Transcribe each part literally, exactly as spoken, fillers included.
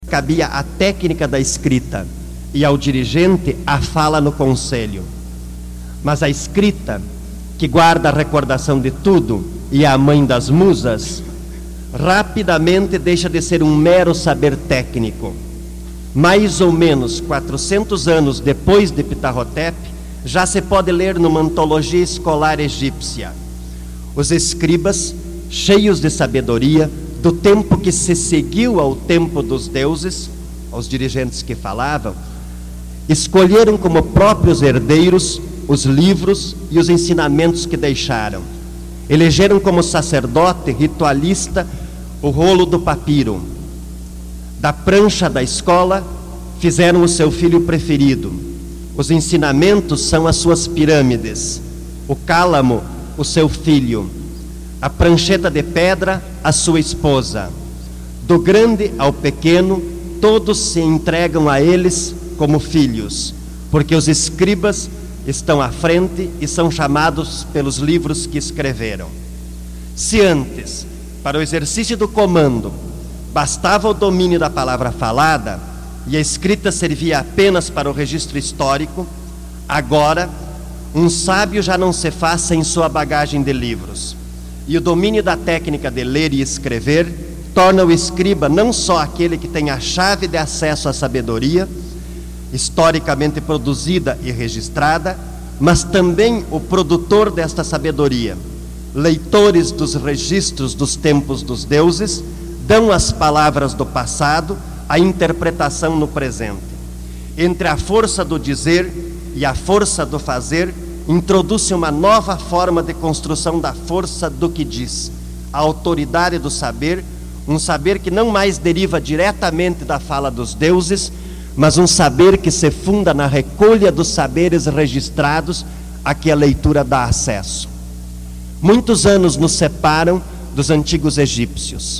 cabia a técnica da escrita e ao dirigente a fala no conselho. Mas a escrita, que guarda a recordação de tudo e é a mãe das musas, rapidamente deixa de ser um mero saber técnico. Mais ou menos quatrocentos anos depois de Ptahhotep, já se pode ler numa antologia escolar egípcia. Os escribas, cheios de sabedoria, do tempo que se seguiu ao tempo dos deuses, aos dirigentes que falavam, escolheram como próprios herdeiros os livros e os ensinamentos que deixaram. Elegeram como sacerdote ritualista o rolo do papiro. Da prancha da escola, fizeram o seu filho preferido. Os ensinamentos são as suas pirâmides. O cálamo, o seu filho. A prancheta de pedra, a sua esposa. Do grande ao pequeno, todos se entregam a eles como filhos, porque os escribas estão à frente e são chamados pelos livros que escreveram. Se antes, para o exercício do comando, bastava o domínio da palavra falada e a escrita servia apenas para o registro histórico, agora, um sábio já não se faz sem sua bagagem de livros. E o domínio da técnica de ler e escrever torna o escriba não só aquele que tem a chave de acesso à sabedoria, historicamente produzida e registrada, mas também o produtor desta sabedoria. Leitores dos registros dos tempos dos deuses dão às palavras do passado a interpretação no presente. Entre a força do dizer e a força do fazer, introduz-se uma nova forma de construção da força do que diz, a autoridade do saber, um saber que não mais deriva diretamente da fala dos deuses, mas um saber que se funda na recolha dos saberes registrados a que a leitura dá acesso. Muitos anos nos separam dos antigos egípcios.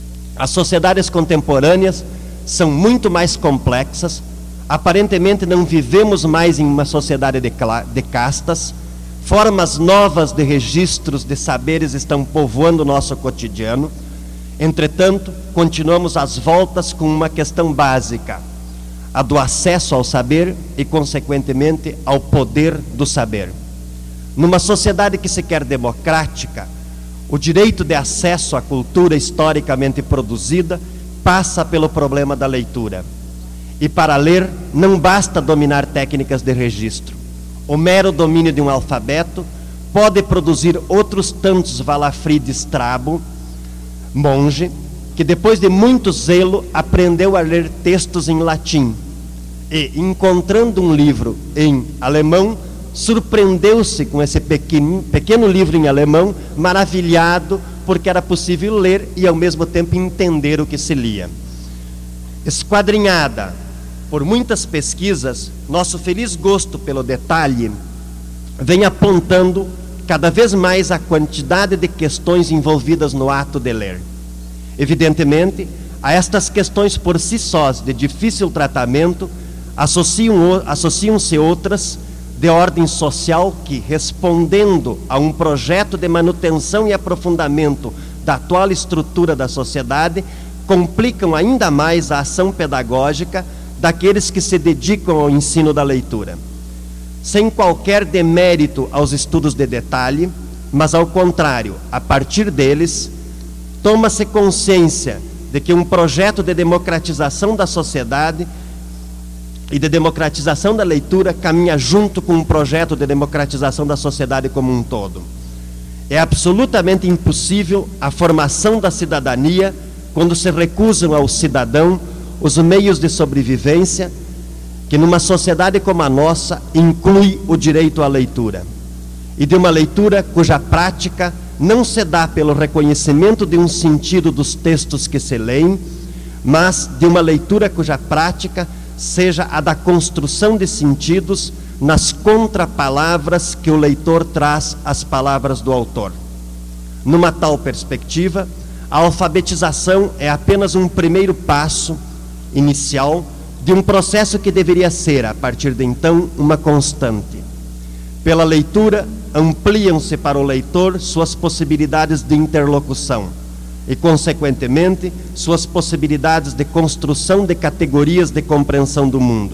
As sociedades contemporâneas são muito mais complexas. Aparentemente não vivemos mais em uma sociedade de, de castas. Formas novas de registros de saberes estão povoando o nosso cotidiano. Entretanto, continuamos às voltas com uma questão básica: a do acesso ao saber e, consequentemente, ao poder do saber. Numa sociedade que se quer democrática, o direito de acesso à cultura historicamente produzida passa pelo problema da leitura. E para ler, não basta dominar técnicas de registro. O mero domínio de um alfabeto pode produzir outros tantos Valafrid Strabo, monge, que depois de muito zelo aprendeu a ler textos em latim e, encontrando um livro em alemão, surpreendeu-se com esse pequeno, pequeno livro em alemão, maravilhado porque era possível ler e ao mesmo tempo entender o que se lia. Esquadrinhada por muitas pesquisas, nosso feliz gosto pelo detalhe vem apontando cada vez mais a quantidade de questões envolvidas no ato de ler. Evidentemente, a estas questões por si sós de difícil tratamento associam, associam-se outras de ordem social que, respondendo a um projeto de manutenção e aprofundamento da atual estrutura da sociedade, complicam ainda mais a ação pedagógica daqueles que se dedicam ao ensino da leitura. Sem qualquer demérito aos estudos de detalhe, mas ao contrário, a partir deles, toma-se consciência de que um projeto de democratização da sociedade e de democratização da leitura caminha junto com um projeto de democratização da sociedade como um todo. É absolutamente impossível a formação da cidadania quando se recusam ao cidadão os meios de sobrevivência, que numa sociedade como a nossa inclui o direito à leitura, e de uma leitura cuja prática não se dá pelo reconhecimento de um sentido dos textos que se leem, mas de uma leitura cuja prática seja a da construção de sentidos nas contrapalavras que o leitor traz às palavras do autor. Numa tal perspectiva, a alfabetização é apenas um primeiro passo inicial de um processo que deveria ser, a partir de então, uma constante. Pela leitura, ampliam-se para o leitor suas possibilidades de interlocução, e, consequentemente, suas possibilidades de construção de categorias de compreensão do mundo.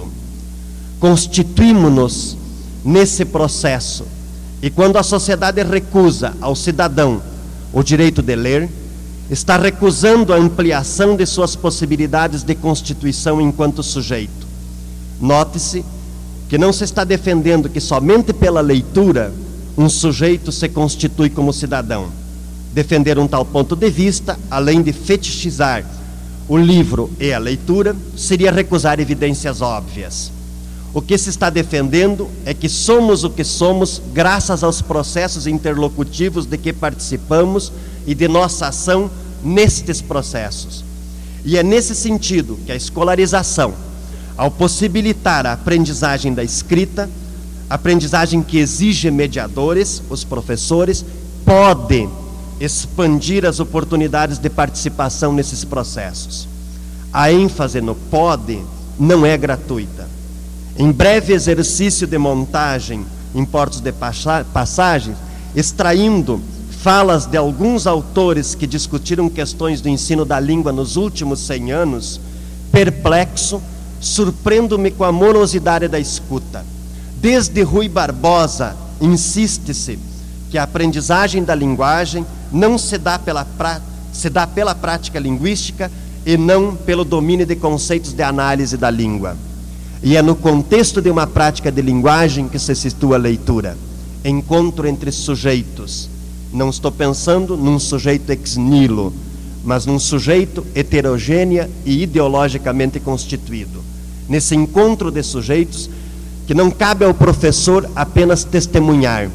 Constituímos-nos nesse processo, e quando a sociedade recusa ao cidadão o direito de ler, está recusando a ampliação de suas possibilidades de constituição enquanto sujeito. Note-se que não se está defendendo que somente pela leitura um sujeito se constitui como cidadão. Defender um tal ponto de vista, além de fetichizar o livro e a leitura, seria recusar evidências óbvias. O que se está defendendo é que somos o que somos graças aos processos interlocutivos de que participamos e de nossa ação nestes processos. E é nesse sentido que a escolarização, ao possibilitar a aprendizagem da escrita, aprendizagem que exige mediadores, os professores, pode expandir as oportunidades de participação nesses processos. A ênfase no pode não é gratuita. Em breve exercício de montagem em portos de passagens, extraindo falas de alguns autores que discutiram questões do ensino da língua nos últimos cem anos, perplexo, surpreendo-me com a morosidade da escuta. Desde Rui Barbosa, insiste-se que a aprendizagem da linguagem não se dá pela, pra... se dá pela prática linguística e não pelo domínio de conceitos de análise da língua. E é no contexto de uma prática de linguagem que se situa a leitura. Encontro entre sujeitos. Não estou pensando num sujeito ex nihilo, mas num sujeito heterogêneo e ideologicamente constituído. Nesse encontro de sujeitos que não cabe ao professor apenas testemunhar.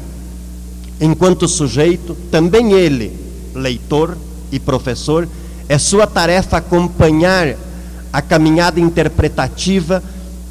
Enquanto sujeito, também ele, leitor e professor, é sua tarefa acompanhar a caminhada interpretativa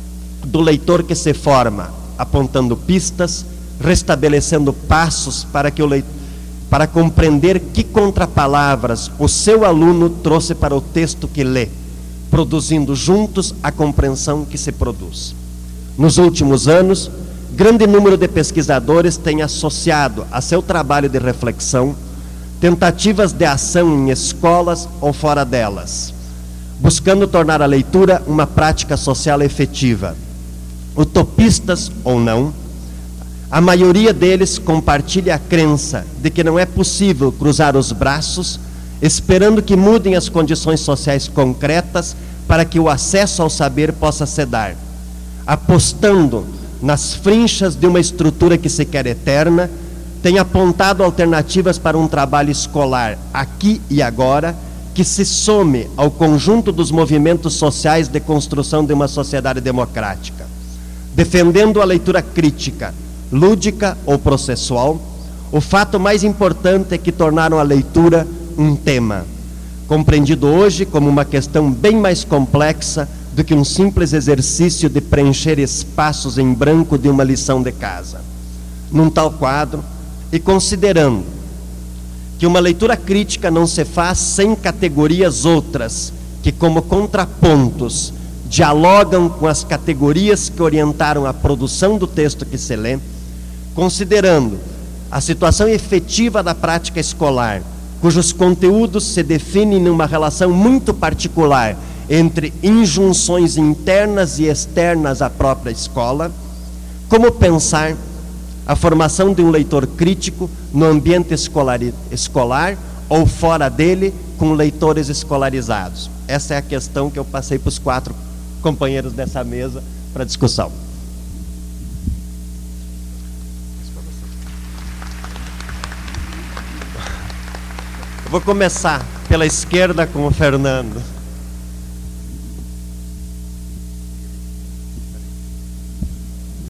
do leitor que se forma, apontando pistas, restabelecendo passos para que o leitor, para compreender que contrapalavras o seu aluno trouxe para o texto que lê, produzindo juntos a compreensão que se produz. Nos últimos anos, grande número de pesquisadores tem associado a seu trabalho de reflexão tentativas de ação em escolas ou fora delas, buscando tornar a leitura uma prática social efetiva. Utopistas ou não, a maioria deles compartilha a crença de que não é possível cruzar os braços esperando que mudem as condições sociais concretas para que o acesso ao saber possa se dar, apostando nas frinchas de uma estrutura que se quer eterna, tem apontado alternativas para um trabalho escolar, aqui e agora, que se some ao conjunto dos movimentos sociais de construção de uma sociedade democrática. Defendendo a leitura crítica, lúdica ou processual, o fato mais importante é que tornaram a leitura um tema, compreendido hoje como uma questão bem mais complexa do que um simples exercício de preencher espaços em branco de uma lição de casa. Num tal quadro, e considerando que uma leitura crítica não se faz sem categorias outras, que como contrapontos dialogam com as categorias que orientaram a produção do texto que se lê, considerando a situação efetiva da prática escolar, cujos conteúdos se definem numa relação muito particular entre injunções internas e externas à própria escola, como pensar a formação de um leitor crítico no ambiente escolar, escolar ou fora dele, com leitores escolarizados? Essa é a questão que eu passei para os quatro companheiros dessa mesa para discussão. Eu vou começar pela esquerda com o Fernando.